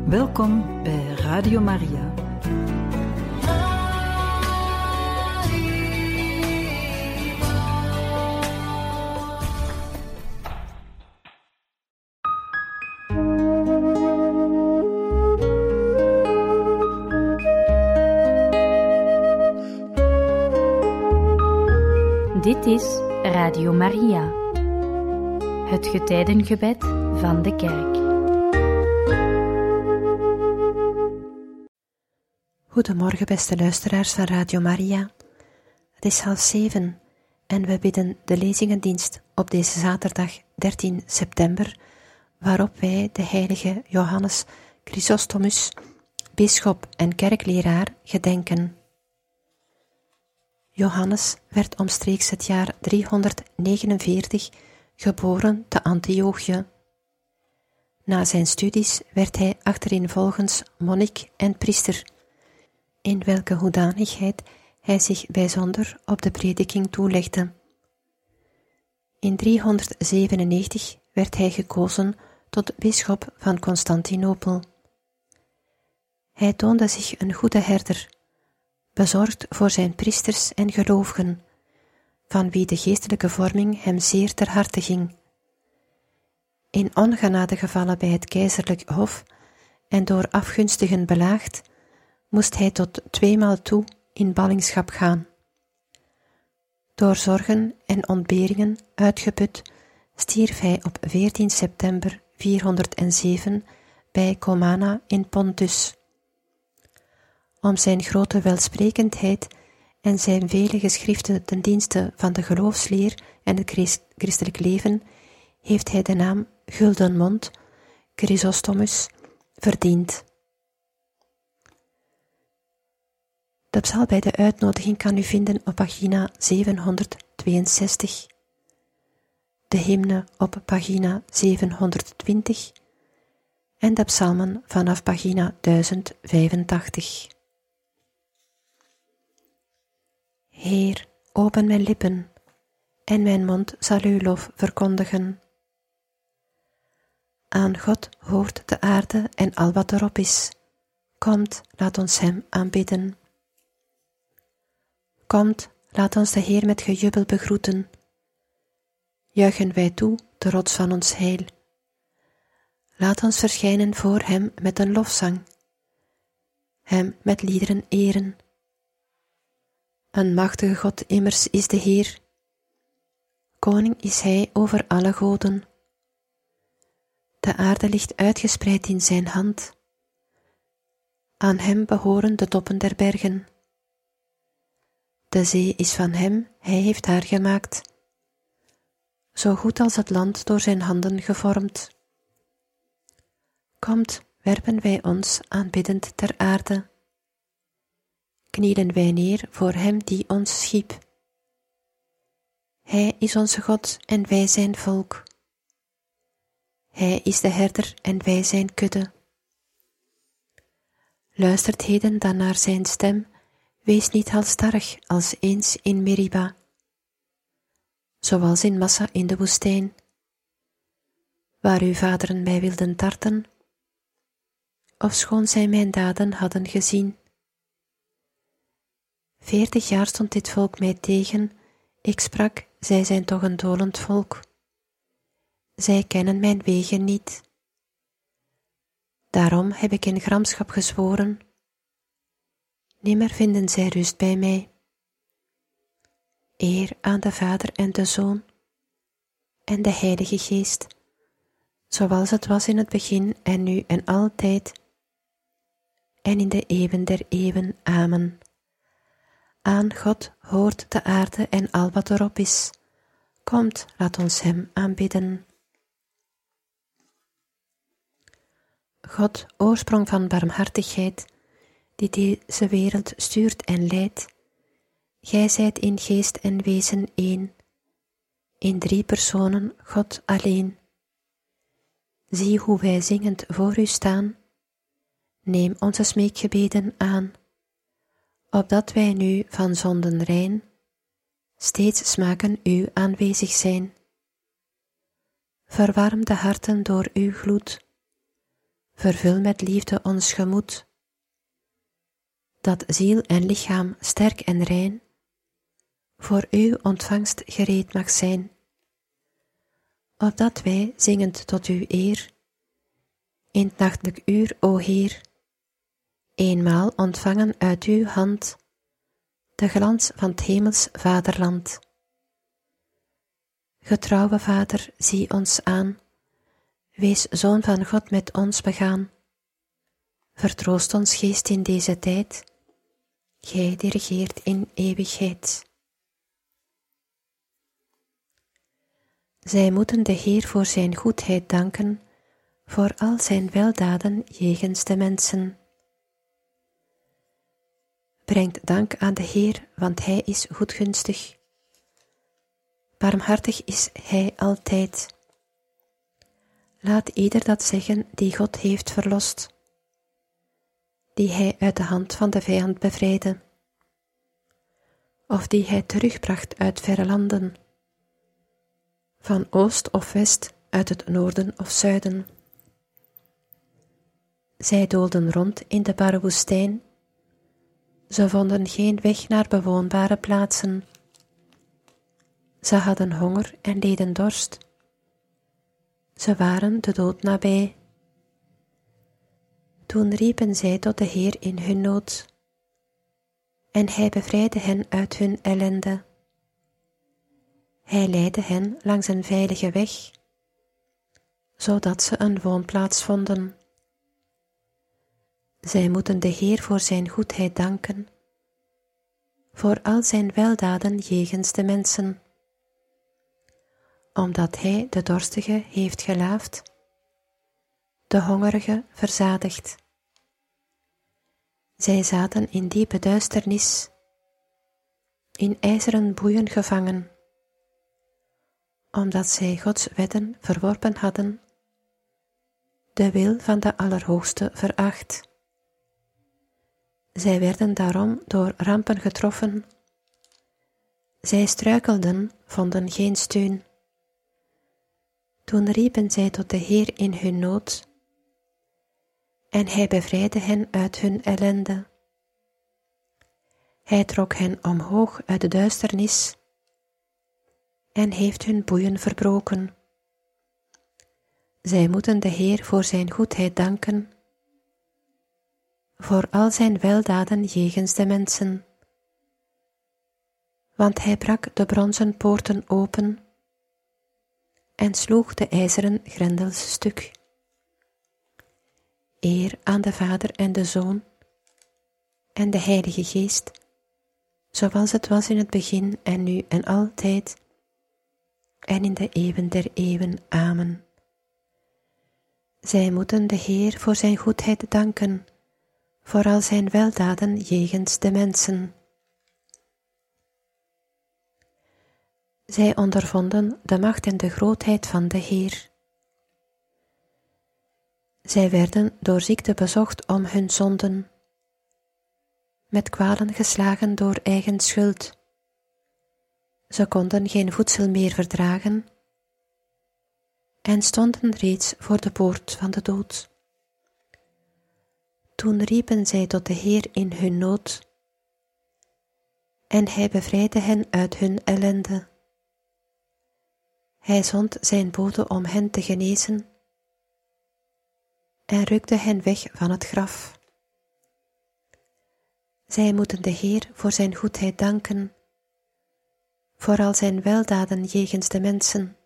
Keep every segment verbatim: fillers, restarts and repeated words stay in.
Welkom bij Radio Maria. Dit is Radio Maria, het getijdengebed van de kerk. Goedemorgen beste luisteraars van Radio Maria. Het is half zeven en we bidden de lezingendienst op deze zaterdag dertien september, waarop wij de heilige Johannes Chrysostomus, bisschop en kerkleraar, gedenken. Johannes werd omstreeks het jaar driehonderdnegenenveertig geboren te Antiochië. Na zijn studies werd hij achtereenvolgens monnik en priester, in welke hoedanigheid hij zich bijzonder op de prediking toelegde. In driehonderdzevenennegentig werd hij gekozen tot bisschop van Constantinopel. Hij toonde zich een goede herder, bezorgd voor zijn priesters en gelovigen, van wie de geestelijke vorming hem zeer ter harte ging. In ongenade gevallen bij het keizerlijk hof en door afgunstigen belaagd, moest hij tot tweemaal toe in ballingschap gaan. Door zorgen en ontberingen uitgeput stierf hij op veertien september vierhonderdzeven bij Comana in Pontus. Om zijn grote welsprekendheid en zijn vele geschriften ten dienste van de geloofsleer en het christelijk leven heeft hij de naam Gulden Mond, Chrysostomus, verdiend. De psalm bij de uitnodiging kan u vinden op pagina zevenhonderdtweeënzestig, de hymne op pagina zevenhonderdtwintig en de psalmen vanaf pagina duizend vijfentachtig. Heer, open mijn lippen, en mijn mond zal uw lof verkondigen. Aan God hoort de aarde en al wat erop is. Komt, laat ons hem aanbidden. Komt, laat ons de Heer met gejubel begroeten. Juichen wij toe, de rots van ons heil. Laat ons verschijnen voor hem met een lofzang, hem met liederen eren. Een machtige God immers is de Heer. Koning is hij over alle goden. De aarde ligt uitgespreid in zijn hand. Aan hem behoren de toppen der bergen. De zee is van hem, hij heeft haar gemaakt. Zo goed als het land door zijn handen gevormd. Komt, werpen wij ons aanbiddend ter aarde. Knielen wij neer voor hem die ons schiep. Hij is onze God en wij zijn volk. Hij is de herder en wij zijn kudde. Luistert heden dan naar zijn stem, wees niet halstarrig als eens in Meriba, zoals in Massa in de woestijn, waar uw vaderen mij wilden tarten, ofschoon zij mijn daden hadden gezien. Veertig jaar stond dit volk mij tegen, ik sprak, zij zijn toch een dolend volk. Zij kennen mijn wegen niet. Daarom heb ik in gramschap gezworen, nimmer vinden zij rust bij mij. Eer aan de Vader en de Zoon en de Heilige Geest, zoals het was in het begin en nu en altijd, en in de eeuwen der eeuwen. Amen. Aan God hoort de aarde en al wat erop is. Komt, laat ons hem aanbidden. God, oorsprong van barmhartigheid, die deze wereld stuurt en leidt, gij zijt in geest en wezen één, in drie personen God alleen. Zie hoe wij zingend voor u staan, neem onze smeekgebeden aan, opdat wij nu van zonden rein, steeds smaken uw aanwezig zijn. Verwarm de harten door uw gloed, vervul met liefde ons gemoed, dat ziel en lichaam sterk en rein voor uw ontvangst gereed mag zijn, opdat wij, zingend tot uw eer, in het nachtelijk uur, o Heer, eenmaal ontvangen uit uw hand de glans van het hemels vaderland. Getrouwe Vader, zie ons aan, wees Zoon van God met ons begaan. Vertroost ons geest in deze tijd, gij die regeert in eeuwigheid. Zij moeten de Heer voor zijn goedheid danken, voor al zijn weldaden jegens de mensen. Brengt dank aan de Heer, want hij is goedgunstig. Barmhartig is hij altijd. Laat ieder dat zeggen die God heeft verlost, die hij uit de hand van de vijand bevrijdde, of die hij terugbracht uit verre landen, van oost of west, uit het noorden of zuiden. Zij doolden rond in de barre woestijn, ze vonden geen weg naar bewoonbare plaatsen. Ze hadden honger en leden dorst. Ze waren de dood nabij. Toen riepen zij tot de Heer in hun nood, en hij bevrijdde hen uit hun ellende. Hij leidde hen langs een veilige weg, zodat ze een woonplaats vonden. Zij moeten de Heer voor zijn goedheid danken, voor al zijn weldaden jegens de mensen, omdat hij de dorstige heeft gelaafd, de hongerige verzadigd. Zij zaten in diepe duisternis, in ijzeren boeien gevangen, omdat zij Gods wetten verworpen hadden, de wil van de Allerhoogste veracht. Zij werden daarom door rampen getroffen. Zij struikelden, vonden geen steun. Toen riepen zij tot de Heer in hun nood, en hij bevrijdde hen uit hun ellende. Hij trok hen omhoog uit de duisternis en heeft hun boeien verbroken. Zij moeten de Heer voor zijn goedheid danken, voor al zijn weldaden jegens de mensen. Want hij brak de bronzen poorten open en sloeg de ijzeren grendels stuk. Eer aan de Vader en de Zoon en de Heilige Geest, zoals het was in het begin en nu en altijd, en in de eeuwen der eeuwen. Amen. Zij moeten de Heer voor zijn goedheid danken, voor al zijn weldaden jegens de mensen. Zij ondervonden de macht en de grootheid van de Heer. Zij werden door ziekte bezocht om hun zonden, met kwalen geslagen door eigen schuld. Ze konden geen voedsel meer verdragen en stonden reeds voor de poort van de dood. Toen riepen zij tot de Heer in hun nood, en hij bevrijdde hen uit hun ellende. Hij zond zijn bode om hen te genezen en rukte hen weg van het graf. Zij moeten de Heer voor zijn goedheid danken, voor al zijn weldaden jegens de mensen,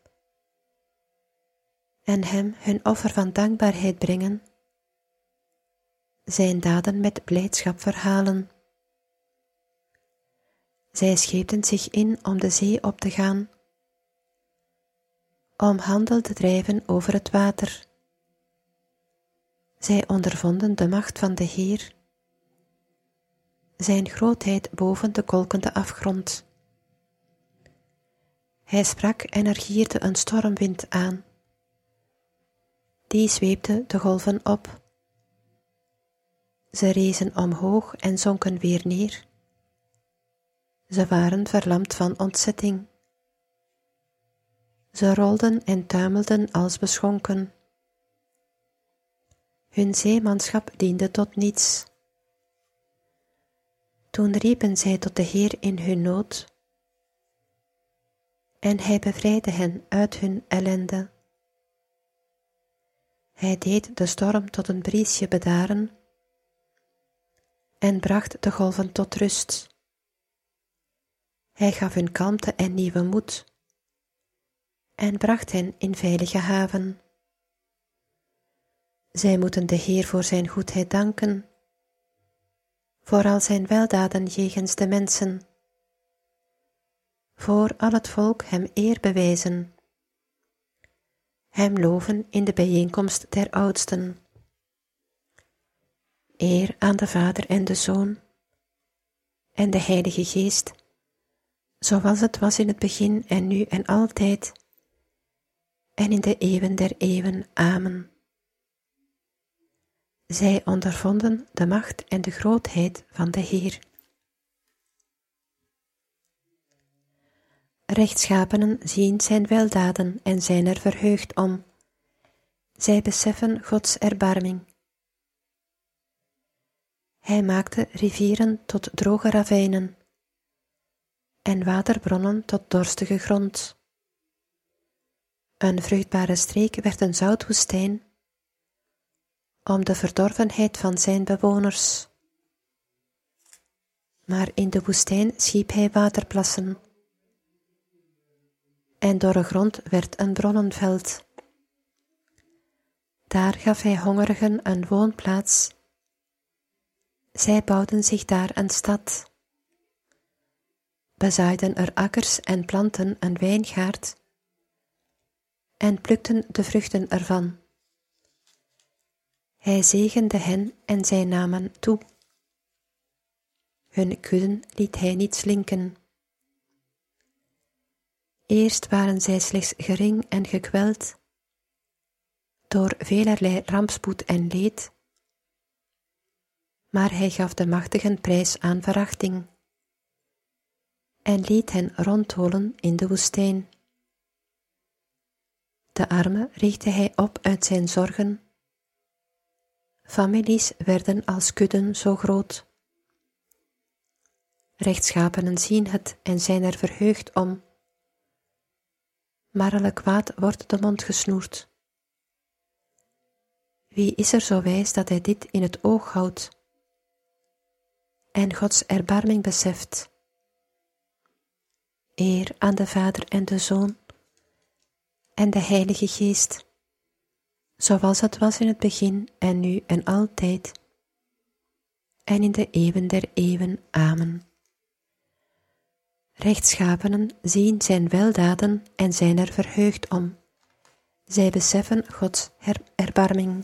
en hem hun offer van dankbaarheid brengen, zijn daden met blijdschap verhalen. Zij scheepten zich in om de zee op te gaan, om handel te drijven over het water. Zij ondervonden de macht van de Heer, zijn grootheid boven de kolkende afgrond. Hij sprak en er gierde een stormwind aan. Die zweepte de golven op. Ze rezen omhoog en zonken weer neer. Ze waren verlamd van ontzetting. Ze rolden en tuimelden als beschonken. Hun zeemanschap diende tot niets. Toen riepen zij tot de Heer in hun nood, en hij bevrijdde hen uit hun ellende. Hij deed de storm tot een briesje bedaren en bracht de golven tot rust. Hij gaf hun kalmte en nieuwe moed en bracht hen in veilige haven. Zij moeten de Heer voor zijn goedheid danken, voor al zijn weldaden jegens de mensen, voor al het volk hem eer bewijzen, hem loven in de bijeenkomst der oudsten. Eer aan de Vader en de Zoon en de Heilige Geest, zoals het was in het begin en nu en altijd, en in de eeuwen der eeuwen. Amen. Zij ondervonden de macht en de grootheid van de Heer. Rechtschapenen zien zijn weldaden en zijn er verheugd om. Zij beseffen Gods erbarming. Hij maakte rivieren tot droge ravijnen en waterbronnen tot dorstige grond. Een vruchtbare streek werd een zoutwoestijn om de verdorvenheid van zijn bewoners. Maar in de woestijn schiep hij waterplassen, en dorre grond werd een bronnenveld. Daar gaf hij hongerigen een woonplaats. Zij bouwden zich daar een stad, bezaaiden er akkers en planten een wijngaard, en plukten de vruchten ervan. Hij zegende hen en zij namen toe. Hun kudden liet hij niet slinken. Eerst waren zij slechts gering en gekweld door velerlei rampspoed en leed, maar hij gaf de machtigen prijs aan verachting en liet hen ronddolen in de woestijn. De armen richtte hij op uit zijn zorgen. Families werden als kudden zo groot. Rechtschapenen zien het en zijn er verheugd om. Maar alle kwaad wordt de mond gesnoerd. Wie is er zo wijs dat hij dit in het oog houdt en Gods erbarming beseft? Eer aan de Vader en de Zoon en de Heilige Geest, zoals het was in het begin en nu en altijd, en in de eeuwen der eeuwen. Amen. Rechtschapenen zien zijn weldaden en zijn er verheugd om. Zij beseffen Gods her- erbarming.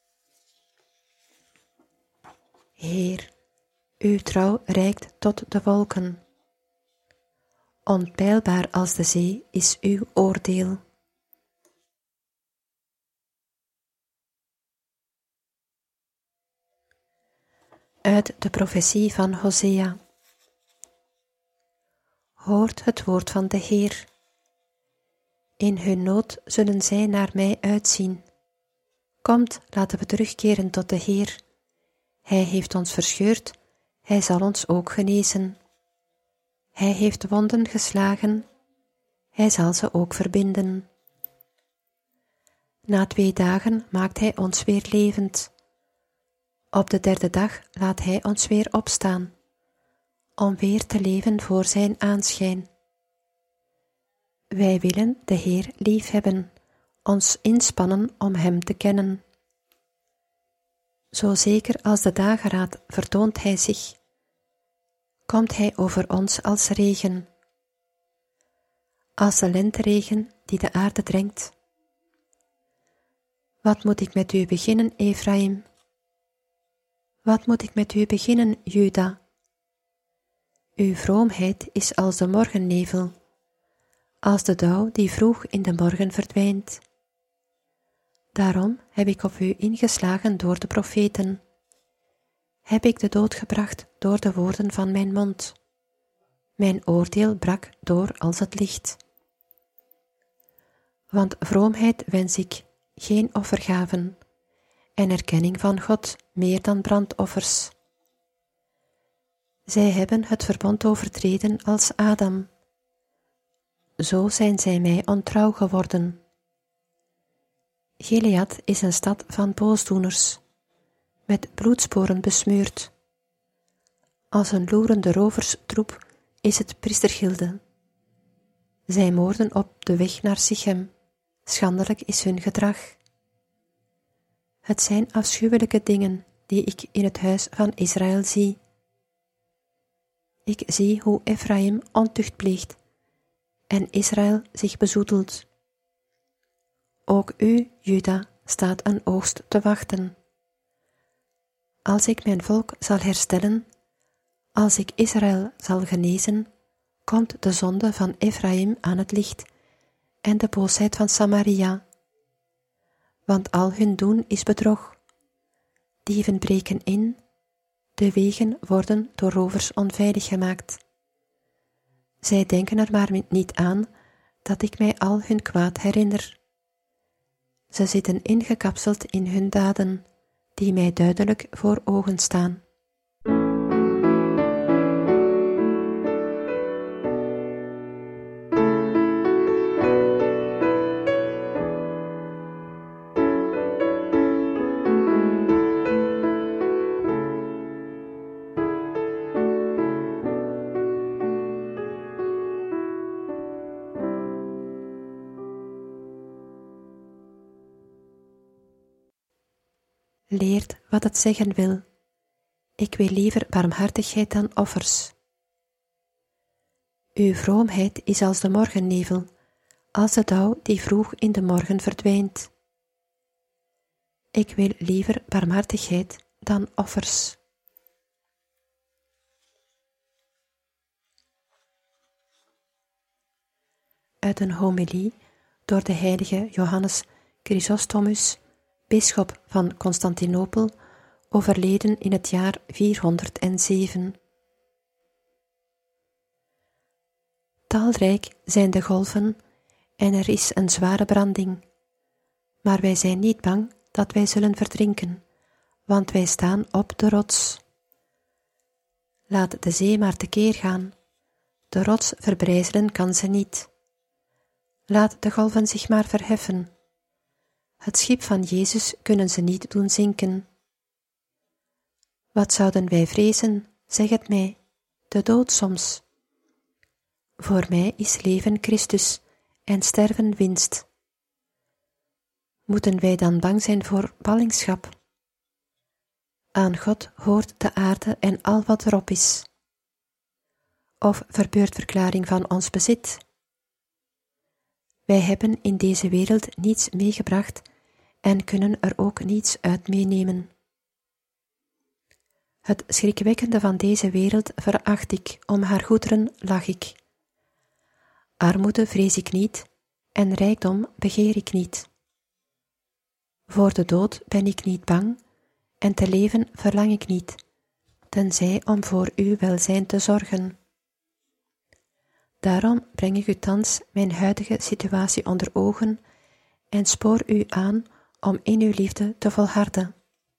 Heer, uw trouw reikt tot de wolken. Onpeilbaar als de zee is uw oordeel. Uit de profetie van Hosea. Hoort het woord van de Heer. In hun nood zullen zij naar mij uitzien. Komt, laten we terugkeren tot de Heer. Hij heeft ons verscheurd, hij zal ons ook genezen. Hij heeft wonden geslagen, hij zal ze ook verbinden. Na twee dagen maakt hij ons weer levend. Op de derde dag laat hij ons weer opstaan, om weer te leven voor zijn aanschijn. Wij willen de Heer liefhebben, ons inspannen om hem te kennen. Zo zeker als de dageraad vertoont hij zich, komt hij over ons als regen, als de lenteregen die de aarde drenkt. Wat moet ik met u beginnen, Efraïm? Wat moet ik met u beginnen, Juda? Uw vroomheid is als de morgennevel, als de dauw die vroeg in de morgen verdwijnt. Daarom heb ik op u ingeslagen door de profeten, heb ik de dood gebracht door de woorden van mijn mond. Mijn oordeel brak door als het licht. Want vroomheid wens ik, geen offergaven, en erkenning van God meer dan brandoffers. Zij hebben het verbond overtreden als Adam. Zo zijn zij mij ontrouw geworden. Gilead is een stad van boosdoeners, met bloedsporen besmeurd. Als een loerende roverstroep is het priestergilde. Zij moorden op de weg naar Sichem. Schandelijk is hun gedrag. Het zijn afschuwelijke dingen die ik in het huis van Israël zie. Ik zie hoe Ephraim ontucht pleegt en Israël zich bezoedelt. Ook u, Juda, staat een oogst te wachten. Als ik mijn volk zal herstellen, als ik Israël zal genezen, komt de zonde van Ephraim aan het licht en de boosheid van Samaria. Want al hun doen is bedrog. Dieven breken in, de wegen worden door rovers onveilig gemaakt. Zij denken er maar niet aan dat ik mij al hun kwaad herinner. Ze zitten ingekapseld in hun daden, die mij duidelijk voor ogen staan. Leert wat het zeggen wil. Ik wil liever barmhartigheid dan offers. Uw vroomheid is als de morgennevel, als de dauw die vroeg in de morgen verdwijnt. Ik wil liever barmhartigheid dan offers. Uit een homilie door de heilige Johannes Chrysostomus, bisschop van Constantinopel, overleden in het jaar vierhonderdzeven. Talrijk zijn de golven en er is een zware branding, maar wij zijn niet bang dat wij zullen verdrinken, want wij staan op de rots. Laat de zee maar tekeer gaan, de rots verbrijzelen kan ze niet. Laat de golven zich maar verheffen. Het schip van Jezus kunnen ze niet doen zinken. Wat zouden wij vrezen, zeg het mij, de dood soms. Voor mij is leven Christus en sterven winst. Moeten wij dan bang zijn voor ballingschap? Aan God hoort de aarde en al wat erop is. Of verbeurdverklaring van ons bezit. Wij hebben in deze wereld niets meegebracht en kunnen er ook niets uit meenemen. Het schrikwekkende van deze wereld veracht ik, om haar goederen lach ik. Armoede vrees ik niet en rijkdom begeer ik niet. Voor de dood ben ik niet bang en te leven verlang ik niet, tenzij om voor uw welzijn te zorgen. Daarom breng ik u thans mijn huidige situatie onder ogen en spoor u aan om in uw liefde te volharden.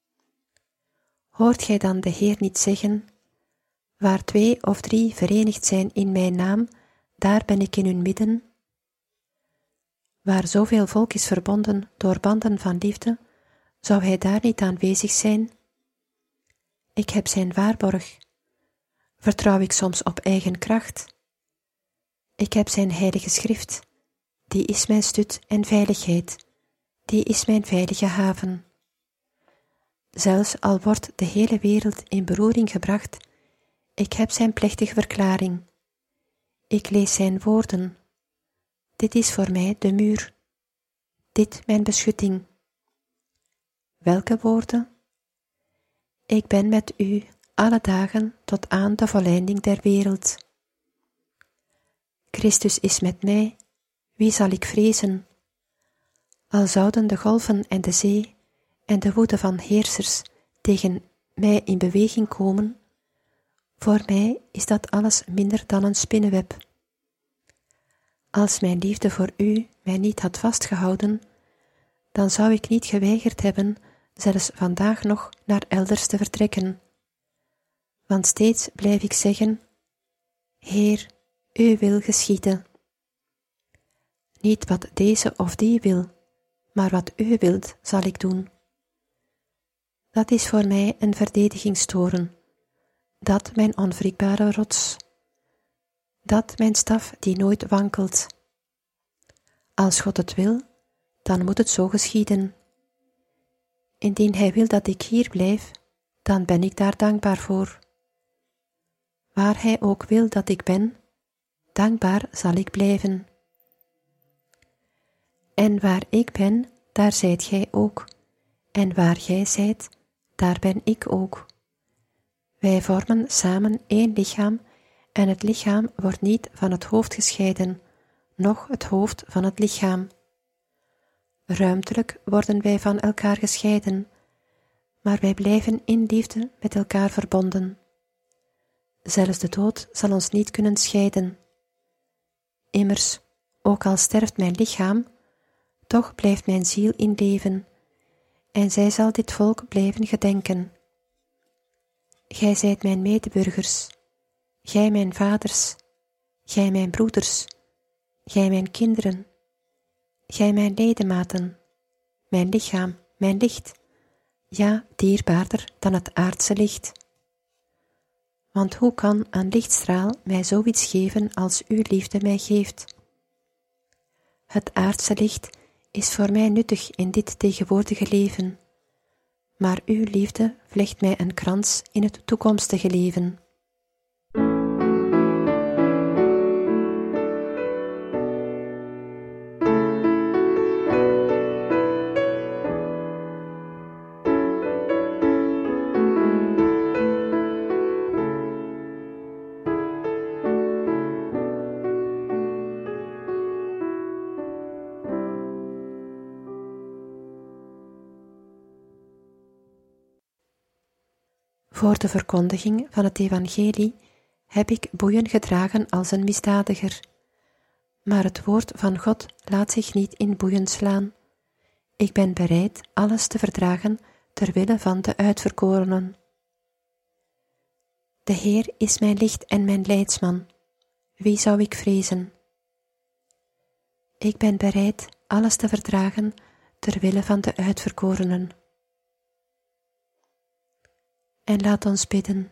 Hoort gij dan de Heer niet zeggen, waar twee of drie verenigd zijn in mijn naam, daar ben ik in hun midden? Waar zoveel volk is verbonden door banden van liefde, zou hij daar niet aanwezig zijn? Ik heb zijn waarborg. Vertrouw ik soms op eigen kracht? Ik heb zijn heilige schrift, die is mijn stut en veiligheid, die is mijn veilige haven. Zelfs al wordt de hele wereld in beroering gebracht, ik heb zijn plechtige verklaring. Ik lees zijn woorden. Dit is voor mij de muur, dit mijn beschutting. Welke woorden? Ik ben met u alle dagen tot aan de volleinding der wereld. Christus is met mij, wie zal ik vrezen? Al zouden de golven en de zee en de woede van heersers tegen mij in beweging komen, voor mij is dat alles minder dan een spinnenweb. Als mijn liefde voor u mij niet had vastgehouden, dan zou ik niet geweigerd hebben zelfs vandaag nog naar elders te vertrekken. Want steeds blijf ik zeggen, Heer, uw wil geschieden. Niet wat deze of die wil, maar wat u wilt, zal ik doen. Dat is voor mij een verdedigingstoren, dat mijn onwrikbare rots, dat mijn staf die nooit wankelt. Als God het wil, dan moet het zo geschieden. Indien Hij wil dat ik hier blijf, dan ben ik daar dankbaar voor. Waar Hij ook wil dat ik ben, dankbaar zal ik blijven. En waar ik ben, daar zijt gij ook, en waar gij zijt, daar ben ik ook. Wij vormen samen één lichaam, en het lichaam wordt niet van het hoofd gescheiden, noch het hoofd van het lichaam. Ruimtelijk worden wij van elkaar gescheiden, maar wij blijven in liefde met elkaar verbonden. Zelfs de dood zal ons niet kunnen scheiden. Immers, ook al sterft mijn lichaam, toch blijft mijn ziel in leven, en zij zal dit volk blijven gedenken. Gij zijt mijn medeburgers, gij mijn vaders, gij mijn broeders, gij mijn kinderen, gij mijn ledematen, mijn lichaam, mijn licht, ja, dierbaarder dan het aardse licht. Want hoe kan een lichtstraal mij zoiets geven als uw liefde mij geeft? Het aardse licht is voor mij nuttig in dit tegenwoordige leven, maar uw liefde vlecht mij een krans in het toekomstige leven. Voor de verkondiging van het evangelie heb ik boeien gedragen als een misdadiger. Maar het woord van God laat zich niet in boeien slaan. Ik ben bereid alles te verdragen ter wille van de uitverkorenen. De Heer is mijn licht en mijn leidsman. Wie zou ik vrezen? Ik ben bereid alles te verdragen ter wille van de uitverkorenen. En laat ons bidden.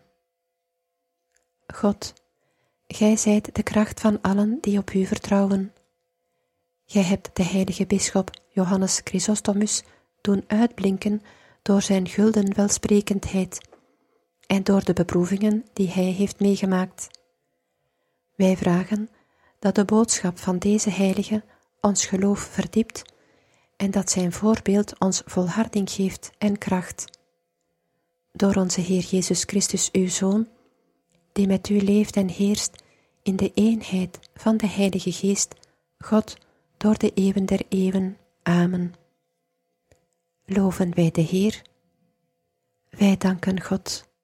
God, Gij zijt de kracht van allen die op U vertrouwen. Gij hebt de heilige bisschop Johannes Chrysostomus doen uitblinken door zijn gulden welsprekendheid en door de beproevingen die hij heeft meegemaakt. Wij vragen dat de boodschap van deze heilige ons geloof verdiept en dat zijn voorbeeld ons volharding geeft en kracht. Door onze Heer Jezus Christus, uw Zoon, die met u leeft en heerst in de eenheid van de Heilige Geest, God, door de eeuwen der eeuwen. Amen. Loven wij de Heer. Wij danken God.